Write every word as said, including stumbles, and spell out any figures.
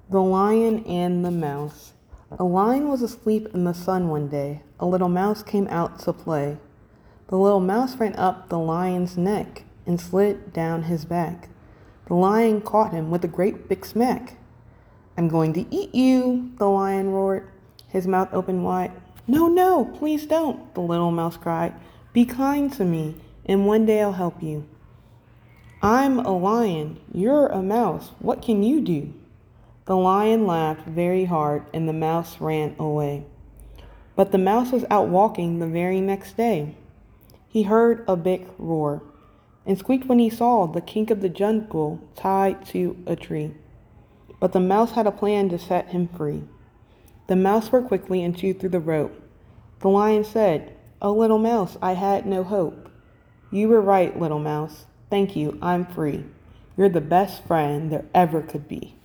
The Lion and the Mouse. A lion was asleep in the sun one day. A little mouse came out to play. The little mouse ran up the lion's neck and slid down his back. The lion caught him with a great big smack. "I'm going to eat you," the lion roared, his mouth open wide. "No, no, please don't," the little mouse cried. "Be kind to me, and one day I'll help you." "I'm a lion. You're a mouse. What can you do?" The lion laughed very hard, and the mouse ran away. But the mouse was out walking the very next day. He heard a big roar, and squeaked when he saw the king of the jungle tied to a tree. But the mouse had a plan to set him free. The mouse worked quickly and chewed through the rope. The lion said, "Oh, little mouse, I had no hope." "You were right, little mouse. Thank you, I'm free. You're the best friend there ever could be."